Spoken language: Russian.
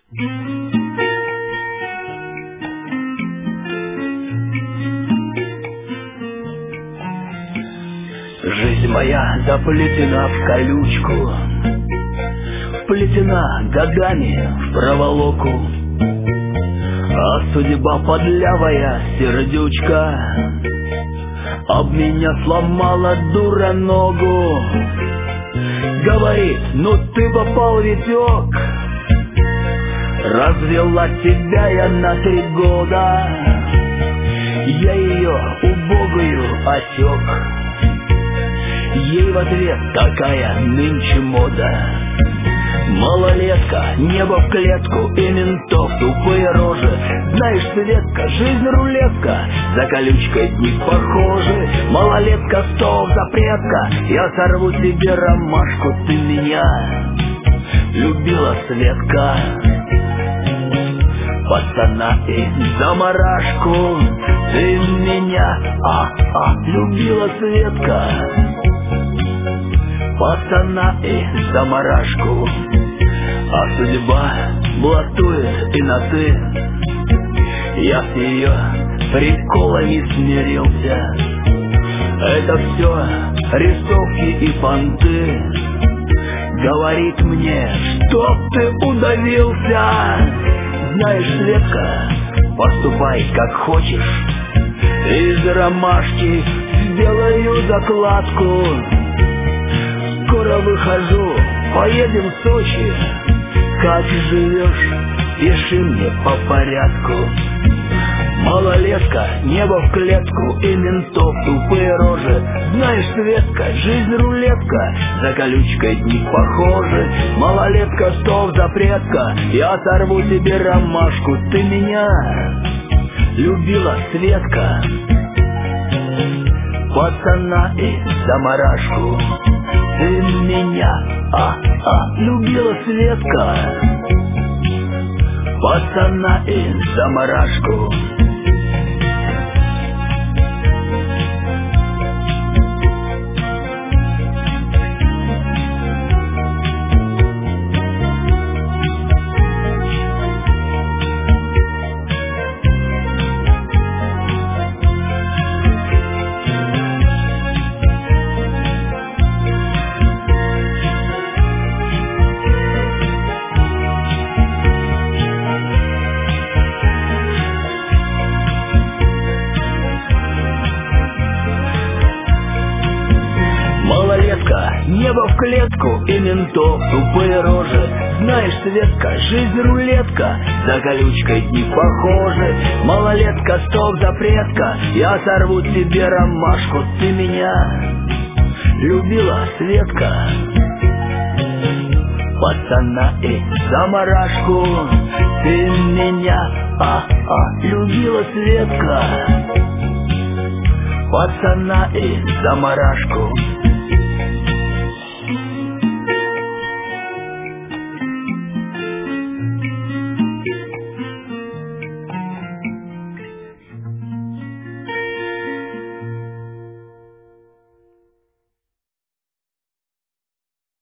Жизнь моя заплетена в колючку, вплетена годами в проволоку, а судьба подлявая сердючка об меня сломала дура ногу. Говорит, ну ты попал, Витек, развела тебя я на 3 года. Я ее убогую осек, ей в ответ такая нынче мода. Малолетка, небо в клетку и ментов тупые рожи. Знаешь, Светка, жизнь рулетка, за колючкой дни похожи. Малолетка, стол, запретка, я сорву тебе ромашку. Ты меня любила, Светка, пацана и заморашку. Ты меня, любила, Светка, пацана и заморашку. А судьба блатует и на «ты». Я с ее приколами смирился. Это все рисовки и понты. Говорит мне, чтоб ты удавился. Знаешь, Светка, поступай как хочешь. Из ромашки сделаю закладку. Скоро выхожу, поедем в Сочи. Как живешь, пиши мне по порядку. Малолетка, небо в клетку и ментов тупые рожи. Знаешь, Светка, жизнь рулетка, за колючкой дни похожи. Малолетка, стол, запретка, я сорву тебе ромашку. Ты меня любила, Светка, пацана и заморашку. Ты меня, любила, Светка, пацана и заморашку. Небо в клетку и ментов тупые рожи. Знаешь, Светка, жизнь рулетка, за колючкой дни похожи. Малолетка, стол, запретка, я сорву тебе ромашку. Ты меня любила, Светка, пацана и заморашку. Ты меня, любила, Светка, пацана и заморашку.